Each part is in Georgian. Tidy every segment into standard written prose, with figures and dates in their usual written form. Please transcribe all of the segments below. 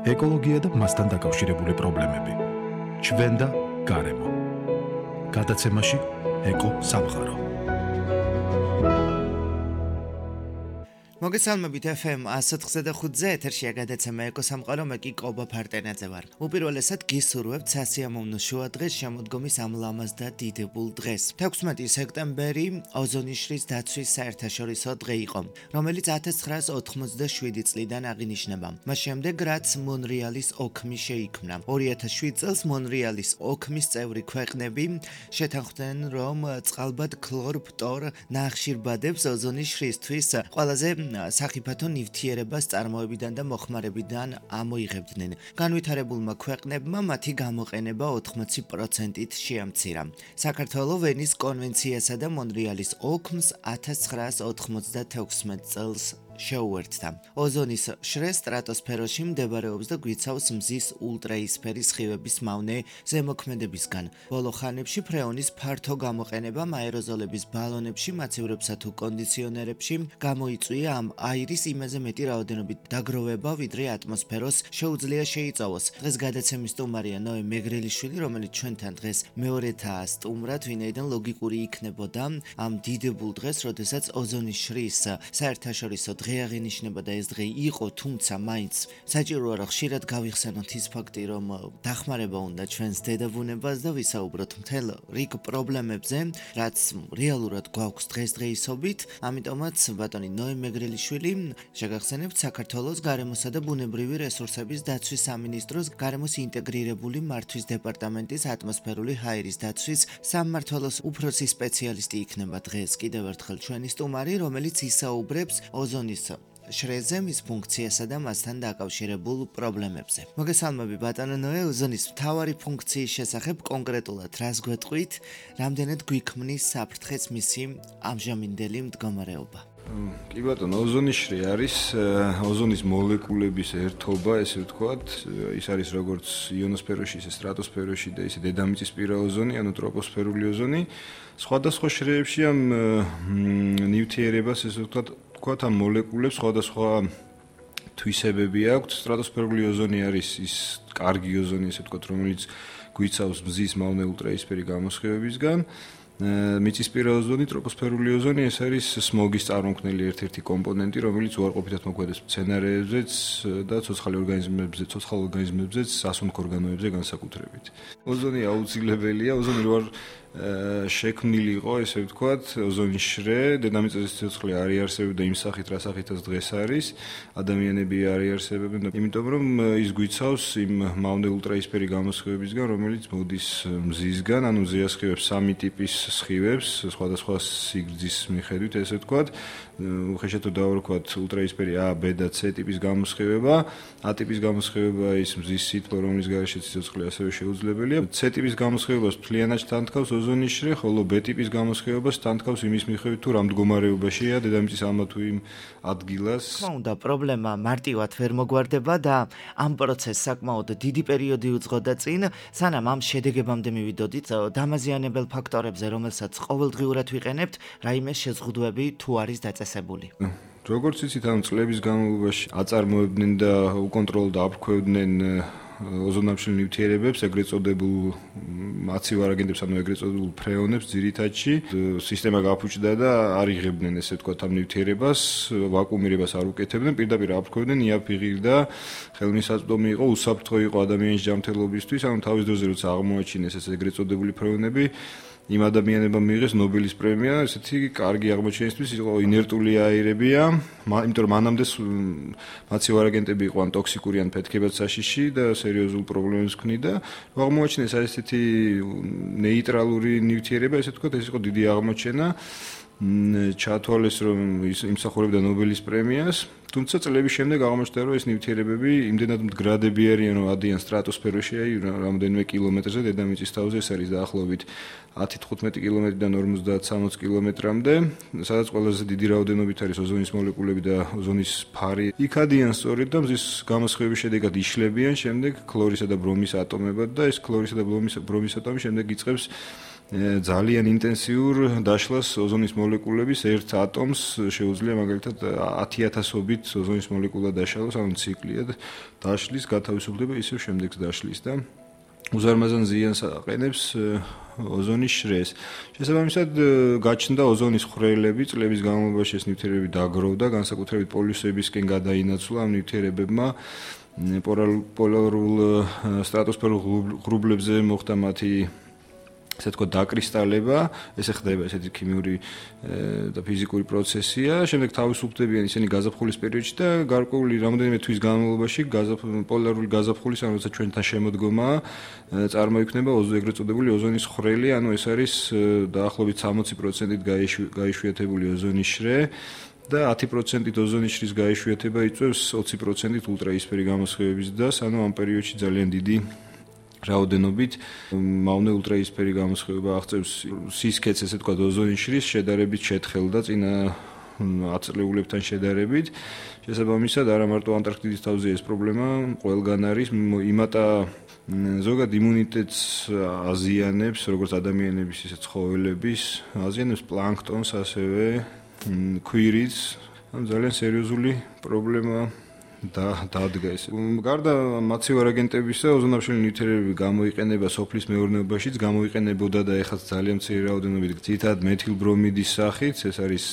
ეკოლოგია და მასთან დაკავშირებული პრობლემები. ჩვენ და გარემო. გადაცემაში ეკო სამყარო. მოგესალმებით FM 104.5-ზე ეთერშია გადაცემა ეკო სამყარო, მე კი კობა ფარტენაძე ვარ. უპირველესად გისურვებთ სასიამოვნო შუადღეს შემოდგომის ამ ლამაზ და დიდებულ დღეს. 16 სექტემბერი ოზონიშრის დაცვის საერთაშორისო დღე იყო, რომელიც 1987 წლიდან აღინიშნება. მას შემდეგ, რაც მონრეალის ოქმი შეიქმნა. 2007 წელს მონრეალის ოქმის წევრი ქვეყნები შეთანხმდნენ, რომ წყალბად ქლორფტორ ნახშირბადებს ოზონიშრისთვის ყველაზე სახიფათო ნივთიერებას წარმოებიდან და მოხმარებიდან ამოიღებდნენ. განვითარებულმა ქვეყნებმა მათი გამოყენება 80%-ით შეამცირა. საქართველო ვენის კონვენციასა და მონრეალის ოქმს 1996 წელს შეუერთდა. ოზონის შრე სტრატოსფეროში მდებარეობს და გვიცავს მზის ულტრაისფერის სხივების მავნე ზემოქმედებისგან. ბოლო ხანებში ფრეონის ფართო გამოყენებამ აეროზოლების ბალონებში, მაცევრებსა თუ კონდიციონერებში გამოიწვია ამ აირის იმაზე მეტი რაოდენობით დაგროვება, ვიდრე ატმოსფეროს შეუძლია შეიწოვოს. დღეს გადაცემის სტუმარია ნოე მეგრელიშვილი, რომელიც ჩვენთან დღეს მეორეთაა სტუმრად, ვინაიდან ლოგიკური იქნებოდა ამ დიდებულ დღეს, როდესაც ოზონის შრის საერთაშორისო დღე აღინიშნება და ეს დღე იყო, თუმცა მაინც საჭიროა რომ ხშირად გავიხსენოთ ის ფაქტი, რომ დახმარება უნდა ჩვენს დედაბუნებას და ვისაუბროთ მთელ რიგ პრობლემებზე, რაც რეალურად გვაქვს დღესდღეობით. ამიტომაც ბატონი ნოე მეგრელიშვილი შეგახსენებთ საქართველოს გარემოსა და ბუნებრივი რესურსების დაცვის სამინისტროს გარემოს ინტეგრირებული მართვის დეპარტამენტის ატმოსფერული ჰაერის დაცვის სამმართველოს უფროსი სპეციალისტი იქნება დღეს კიდევ ერთხელ ჩვენი სტუმარი, რომელიც ისაუბრებს ოზონის შრეზე, მის ფუნქციასა და მასთან დაკავშირებულ პრობლემებზე. მოგესალმები ბატონო ნოე, ოზონის მთავარი ფუნქციის შესახებ კონკრეტულად რას გვეტყვით, რამდენად გვიქმნის საფრთხეს მისი ამჟამინდელი მდგომარეობა? კი ბატონო, ოზონის შრე არის ოზონის მოლეკულების ერთობა, ესე ვთქვათ, ის არის როგორც იონოსფეროში, ისე სტრატოსფეროში და ისე დედამიწისპირა ოზონი, ანუ ტროპოსფერული ოზონი. სხვადასხვა შრეებში ამ ნივთიერებას, ესე ვთქვათ, ამ მოლეკულებს სხვადასხვა თვისებები აქვთ. სტრატოსფერული ოზონი არის ის კარგი ოზონი, ესე ვთქვათ, რომელიც გვიცავს მზის მავნე ულტრაისფერი გამოსხივებისგან. მიწისპირა ოზონი, ტროპოსფერული ოზონი, ეს არის სმოგის წარმომქმნელი ერთ-ერთი კომპონენტი, რომელიც უარყოფითად მოქმედებს მცენარეებზეც და ცოცხალ ორგანიზმებზეც, სასუნთქ ორგანოებზე განსაკუთრებით. ოზონი აუცილებელია, ოზონი რო არ შექმნილი იყო, ესე ვთქვათ, ოზონის შრე, დედამიწაზე სიცოცხლე არ იარსებებდა იმ სახით, რა სახითაც დღეს არის, ადამიანები არ იარსებებენ, იმიტომ რომ ის გვიცავს იმ მავნე ულტრაისფერი გამოსხივებისგან, რომელიც მოდის მზისგან, ანუ მზეასხივებს სამი ტიპის სხივებს, სხვადასხვა სიგრძის მიხედვით, ესე ვთქვათ, უხეშად დავარქვათ ულტრაისფერი A, B და C ტიპის გამოსხივება. A ტიპის გამოსხივება ის მზის სითბო, რომლის გარეშეც სიცოცხლე ასევე შეუძლებელია. C ტიპის გამოსხივებას მთლიანად თანთქავს ოზონის შრე, ხოლო B ტიპის გამოსხივებას თანთქავს იმის მიხედვით, თუ რა მდგომარეობაშია დედამიწის ამა თუ იმ ადგილას. თქმა უნდა, პრობლემა მარტივად ვერ მოგვარდება და ამ პროცესს საკმაოდ დიდი პერიოდი უძღოდა წინ, სანამ ამ შედეგებამდე მივიდოდით დამაზიანებელ ფაქტორებზე, რომელსაც ყოველდღიურად ვიყენებთ, რაიმე შეზღუდვები თუ არის დაწესებული. როგორც იცით, ამ წლების განმავლობაში აწარმოებდნენ და უკონტროლოდ აფრქვევდნენ ოზონამშრალ ნივთიერებებს, ეგრეთ წოდებულ მაციվ აგენტებს, ანუ ეგრეთ წოდებულ ფრეონებს ძირითადში. სისტემა გაფუჭდა და არ იღებდნენ, ესე ვთქვათ, ამ ნივთიერებას, ვაკუუმირებას არ უკეთებდნენ, პირდაპირ აფრქვევდნენ, იაფიღირდა, ხელმისაწვდომი იყო, უსაფრთხო იყო ადამიანის ჯანმრთელობისთვის, ანუ თავის დროზე როცა აღმოაჩინეს ეს ეგრეთ წოდებული ფრეონები, იმ ადამიანებმა მიიღეს ნობელის პრემია, ესეთი კარგი აღმოჩენისთვის, იყო ინერტული აირებია, იმიტომ რომ მანამდე მაცივ აგენტები იყო ან ტოქსიკური ან ფეთქებად საშიში და სერიოზულ პრობლემებს ქმნიდა. აღმოაჩინეს ესეთი ნეიტრალური ნივთიერება, ესე ვთქვათ, ეს იყო დიდი აღმოჩენა. ჩათვალეს, რომ იმსახურებდა ნობელის პრემიას, თუმცა წლების შემდეგ აღმოჩნდა, რომ ეს ნივთიერებები იმდენად მდგრადები არიან, რომ ადიან სტრატოსფეროში, რამდენიმე კილომეტრზე დედამიწის თავზე, ეს არის დაახლოებით 10-15 კილომეტრიდან 50-60 კილომეტრამდე, სადაც ყველაზე დიდი რაოდენობით არის ოზონის მოლეკულები და ოზონის ფარი. იქ ადიან სწორედ და მზის გამოსხივების შედეგად იშლებიან შემდეგ ქლორისა და ბრომის ატომებად და ეს ქლორისა და ბრომის ატომი შემდეგ იწყებს ძალიან ინტენსიურ დაშლას ოზონის მოლეკულების ერთ ატომს შეუძლია მაგალითად 10,000-ობით ოზონის მოლეკულა დაშალოს, ანუ ციკლიად დაშლის, გათავისუფლდება, ისევ შემდეგს დაშლის და უზარმაზარ ზიანს აყენებს ოზონის შრეს. შესაბამისად, გაჩნდა ოზონის ხვრელები, წლების განმავლობაში ეს ნივთიერებები დაგროვდა, განსაკუთრებით პოლიუსებისკენ გადაინაცვლა ამ ნივთიერებებმა. პოლარულ სტრატოსფერულ ღრუბლებზე მოხდა მათი ესე თქვა დაკრისტალება, ესე ხდება ესეთი ქიმიური და ფიზიკური პროცესია. შემდეგ თავისუფლდებიან ისინი გაზაფხულის პერიოდში და გარკვეული რამდენიმე თვის განმავლობაში პოლარული გაზაფხულის, ანუ როცა ჩვენთან შემოდგომაა, წარმოიქმნება ეგრეთ წოდებული ოზონის ხვრელი, ანუ ეს არის დაახლოებით 60%-ით გაიშვიათებული ოზონის შრე და 10%-ით ოზონის შრის გაიშვიათება იწვევს 20%-ით ულტრაისფერი გამოსხივების დას, ანუ ამ პერიოდში ძალიან დიდი რაოდენობით მავნე ულტრაისფერი გამოსხივება აღწევს სისქეთს, ესე თქვა ოზონის შრის შედარებით შეთხელ და წინა აწლეულებთან შედარებით. შესაბამისად, არა მარტო ანტარქტიდის თავზე ეს პრობლემა ყველგან არის, იმატა ზოგად იმუნიტეტს აზიანებს, როგორც ადამიანების, ისე ცხოველების, აზიანებს პლანქტონს, ასევე ქვირითს, ძალიან სერიოზული პრობლემა დადგა ეს. გარდა მაცივარ აგენტებისა, ოზონაფშენი ნივთიერებები გამოიყენება სოფლის მეურნეობაშიც, გამოიყენებოდა და ეხლა ძალიან მცირე რაოდენობით ძირითადად მეთილბრომიდის სახით, ეს არის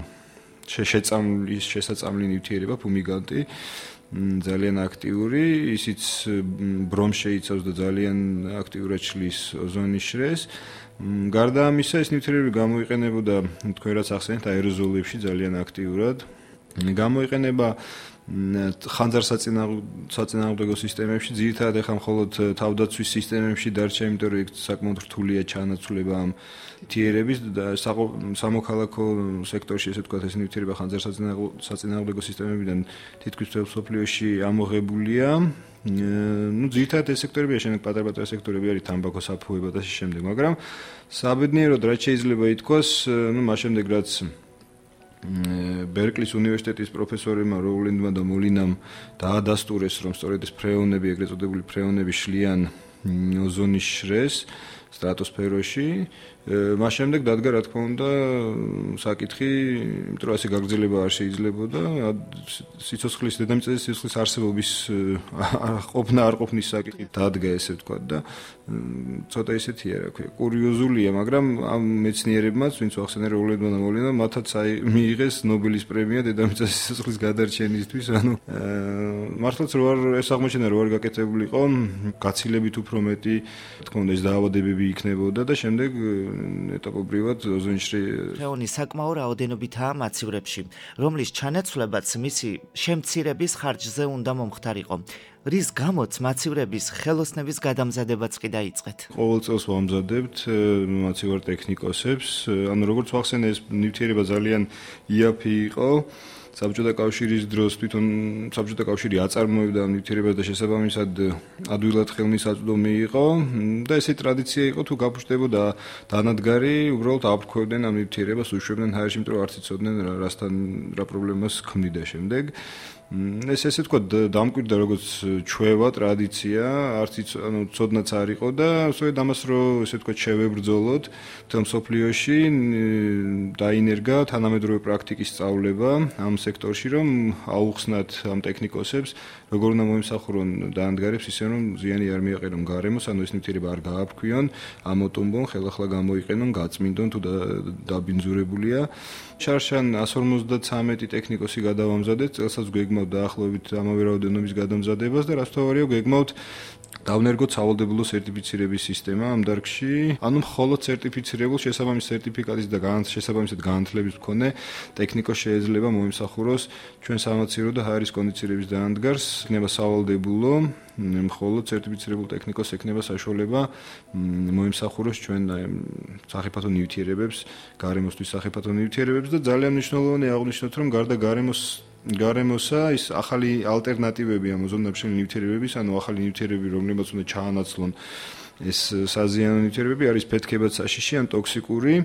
შესაწამლი ნივთიერება, ფუმიგანტი, ძალიან აქტიური, ისიც ბრომს შეიცავს და ძალიან აქტიურად შლის ოზონის შრეს. გარდა ამისა, ეს ნივთიერებები გამოიყენებოდა, თქვენ რაც ახსენეთ, აეროზოლებში ძალიან აქტიურად. გამოიყენება ხანძარსაწინააღმდეგო სისტემებში, ძირითადად ახლა მხოლოდ თავდაცვის სისტემებში დარჩა, იმიტომ რომ იქ საკმაოდ რთულია ჩანაცვლება ამ ნივთიერების და სამოქალაქო სექტორში, ესე ვთქვათ, ეს ნივთიერება ხანძარსაწინააღმდეგო სისტემებიდან თითქმის მთელ მსოფლიოში ამოღებულია. ძირითადად ეს სექტორებია, შემდეგ პატარ-პატარა სექტორები არის თამბაქო, საფუება და შემდეგ, მაგრამ საბედნიეროდ რაც შეიძლება ითქვას, მას შემდეგ რაც ბერკლის უნივერსიტეტის პროფესორებმა როულენდმა და მოლინამ დაადასტურეს, რომ სწორედ ეს ფრეონები, ეგრეთ წოდებული ფრეონები შლიან ოზონის შრეს სტრატოსფეროში, მას შემდეგ დადგა, რა თქმა უნდა, საკითხი, იმიტომ რომ ასე გაგრძელება არ შეიძლებოდა, სიცოცხლის დედამიწაზე სიცოცხლის არსებობის ყოფნა არ ყოფნის საკითხი დადგა, ესე ვთქვათ და ცოტა ისეთია, რა ქვია, კურიოზულია, მაგრამ ამ მეცნიერებმაც, ვინც ახსენე როულენდმა და მოლინამ, მათაც მიიღეს ნობელის პრემია დედამიწაზე სიცოცხლის გადარჩენისთვის, ანუ მართლაც რო არ ეს აღმოჩენა რო არ გაკეთებულიყო, გაცილებით უფრო მეტი, თქო უნდა ეს დაავადებები იქნებოდა და შემდეგ ეტაპობრივად ოზონის შრი ფრეონის საკმაო რაოდენობითაა მაცივრებში, რომლის ჩანაცვლებაც მისი შემცირების ხარჯზე უნდა მომხდარიყო. რის გამოც მაცივრების ხელოსნების გადამზადებაც კი დაიწყეთ. ყოველ წელს ვამზადებთ მაცივარ ტექნიკოსებს, ანუ როგორც ვახსენე, ეს ნივთიერება ძალიან იაფი იყო. საბჭოთა კავშირის დროს თვითონ საბჭოთა კავშირი აწარმოებდა ამ ნივთიერებას და შესაბამისად ადვილად ხელმისაწვდომი იყო და ესე ტრადიცია იყო, თუ გაფუჭდებოდა დანადგარი, უბრალოდ აფრქვევდნენ ამ ნივთიერებას, უშვებდნენ ჰაერში, იმიტომ რომ არც იცოდნენ რასთან რა პრობლემას ქმნიდა შემდეგ. ეს ესე თქვა დამკვირდა როგორც ჩვევა ტრადიცია, არც ანუ ცოდნაც არ იყო და სწორედ ამას რომ ესე თქვა შევებრძოლოთ თელ მსოფლიოში დაინერგა თანამედროვე პრაქტიკის სწავლება ამ სექტორში, რომ აუხსნათ ამ ტექნიკოსებს, როგორ უნდა მოიმსახურონ დაანდგარებს, ისე რომ ზიანი არ მიაყენონ გარემოს, ანუ ეს ნივთიერება არ გააფქვიონ, ამოტომბონ, ხელახლა გამოიყენონ, გაწმინდონ თუ დაბინძურებულია. შარშან 153 ტექნიკოსი გადავამზადეთ, წელსაც გვეგმავთ დაახლოებით ამავე რაოდენობის გადამზადებას და რაც თავარია გვეგმავთ დავნერგოთ სავალდებულო სერტიფიცირების სისტემა ამ დარგში, ანუ მხოლოდ სერტიფიცირებულ შესაბამის სერტიფიკატის და შესაბამისად განათლების მქონე ტექნიკოს შეიძლება მოიმსახუროს ჩვენ სამაცივრო და ჰაერის კონდიცირების დაანდგარს, იქნება სავალდებულო, მხოლოდ სერტიფიცირებულ ტექნიკოს ექნება საშუალება მოიმსახუროს ჩვენ სახიფათო ნივთიერებებს, გარემოსთვის სახიფათო ნივთიერებებს და ძალიან მნიშვნელოვანია აღვნიშნოთ, რომ გარდა გარემოსა ის ახალი ალტერნატივები ამ ოზონაფშენი ნივთიერებების, ანუ ახალი ნივთიერებები, რომლებიც უნდა ჩაანაცვლონ ეს საზიანო ნივთიერებები არის ფეთქებად საშიში ან ტოქსიკური.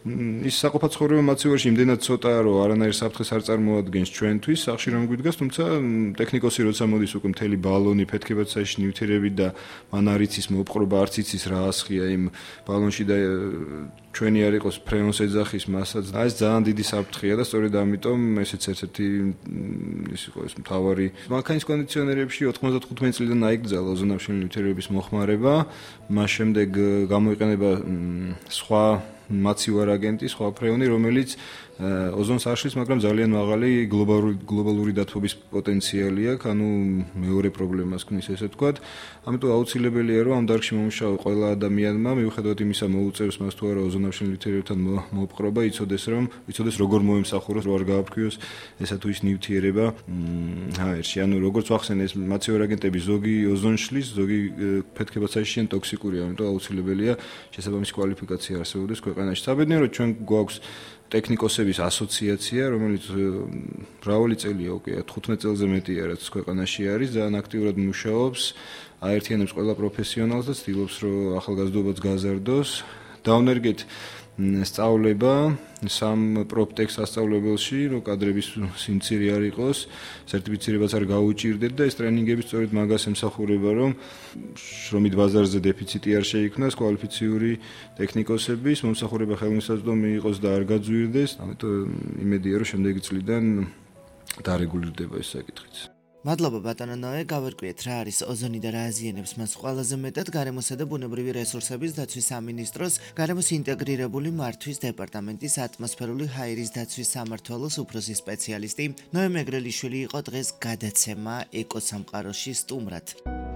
ის საყოფაცხოვრებო მაცივარში იმდენად ცოტაა, რომ არანაირ საფრთხეს არ წარმოადგენს ჩვენთვის, სახში რომ გვიდგას, თუმცა ტექნიკოსი როცა მოდის უკვე მთელი ბალონი ფეთქებაცაში ნივთიერებით და მან არ იცის მოპყრობა, არც იცის რა ასხია იმ ბალონში და ჩვენი არ იყოს ფრენოს ეძახის მასაც. ეს ძალიან დიდი საფრთხეა და სწორედ ამიტომ ესეც ერთ-ერთი ის იყო ეს მთავარი მანქანის კონდიციონერებში 95 წლიდან აიკრძალა ოზონამშრომელი ნივთიერებების მოხმარება, მას შემდეგ გამოიყენება სხვა მაცივარ აგენტი, სხვა ფრეონი, რომელიც ოზონს არ შლის, მაგრამ ძალიან მაღალი გლობალური დათბობის პოტენციალი აქვს, ანუ მეორე პრობლემას ქმნის ესე ვთქვათ. ამიტომ აუცილებელია, რომ ამ დარგში მომუშავე ყველა ადამიანმა, მიუხედავად იმისა, მოუწევს მას თუ არა ოზონამშრომელი ნივთიერებებთან მოპყრობა, იცოდეს როგორ მოემსახუროს, რომ არ გააფრქვიოს ესა თუ ის ნივთიერება ჰაერში. ანუ როგორც ვახსენე, ეს მაცივარ აგენტები ზოგი ოზონს შლის, ზოგი ფეთქებაცაში ტოქსიკურია, ამიტომ აუცილებელია შესაბამისი კვალიფიკაცია არსებობდეს ქვეყანაში. საბედნიეროდ ჩვენ გვაქვს ტექნიკოსების ასოციაცია, რომელიც მრავალი წელია უკვე 15 წელზე მეტია, რაც ქვეყანაში არის, ძალიან აქტიურად მუშაობს, აერთიანებს ყველა პროფესიონალს და ცდილობს, რომ ახალგაზრდობაც გაზარდოს. დავნერგეთ სწავლება სამ პროპტექ სასწავლებელში, რომ კადრების სიმცირე არ იყოს, სერტიფიცირებაც არ გაუჭირდეთ და ეს ტრენინგები სწორედ მაგას ემსახურება, რომ შრომით ბაზარზე დეფიციტი არ შეიქმნას, კვალიფიციური ტექნიკოსების მომსახურება ხელმისაწვდომი იყოს და არ გაძვირდეს. ამიტომ იმედია, რომ შემდეგი წლიდან დარეგულირდება ეს საკითხიც. მადლობა ბატონო ნოე, გავერკვიეთ რა არის ოზონი და რა აზიანებს მას ყველაზე მეტად გარემოსა და ბუნებრივი რესურსების დაცვის სამინისტროს გარემოს ინტეგრირებული მართვის დეპარტამენტის ატმოსფერული ჰაერის დაცვის სამმართველოს უფროსი სპეციალისტი ნოე მეგრელიშვილი იყო დღეს გადაცემა ეკოსამყაროში სტუმრად.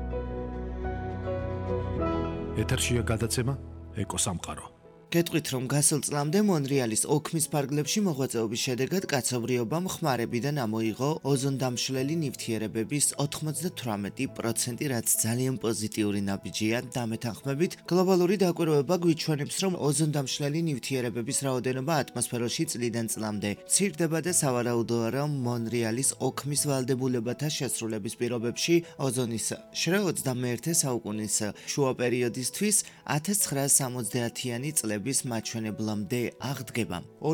ეთერშია გადაცემა ეკოსამყარო. გეტყვით, რომ გასულ წლამდე მონრეალის ოქმის ფარგლებში მოღვაწეობის შედეგად კაცობრიობამ ხმარებიდან ამოიღო ოზონდამშლელი ნივთიერებების 98%, რაც ძალიან პოზიტიური ნაბიჯია. დამეთანხმებით, გლობალური დაკვირვება გვიჩვენებს, რომ ოზონდამშლელი ნივთიერებების რაოდენობა ატმოსფეროში წლიდან წლამდე მცირდება და სავარაუდოა, რომ მონრეალის ოქმის ვალდებულებათა შესრულების პირობებში ოზონის შრე 21 საუკუნის შუა პერიოდისთვის 1970-იანი წლების მაჩვენებლამდე აღდგება.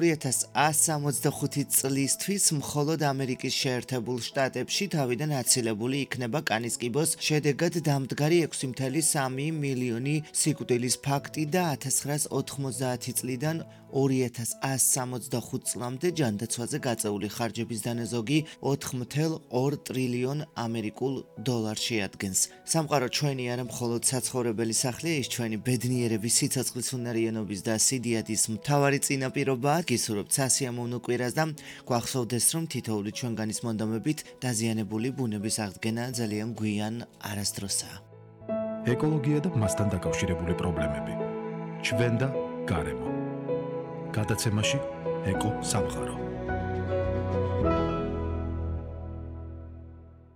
2165 წლისთვის მხოლოდ ამერიკის შეერთებულ შტატებში თავიდან აცილებული იქნება კანის კიბოს შედეგად დამდგარი 6.3 მილიონი სიკვდილის ფაქტი და 1990 წლიდან 2165 წლამდე ჯანდაცვაზე გაწეული ხარჯების დანაზოგი 4.2 ტრილიონ ამერიკულ დოლარს შეადგენს. სამყარო ჩვენი არა მხოლოდ საცხოვრებელი სახლია, ის ჩვენი ბედნიერების, სიცოცხლის უნარიანობის და სიდიადის მთავარი წინაპირობაა. გისურვებთ სასიამოვნო კვირას და გვახსოვდეს, რომ თითოეული ჩვენგანის მონდომებით დაზიანებული ბუნების აღდგენა ძალიან გვიან არასდროსაა. ეკოლოგია და მასთან დაკავშირებული პრობლემები. ჩვენ და გარემო. გადაცემაში ეკო სამყარო.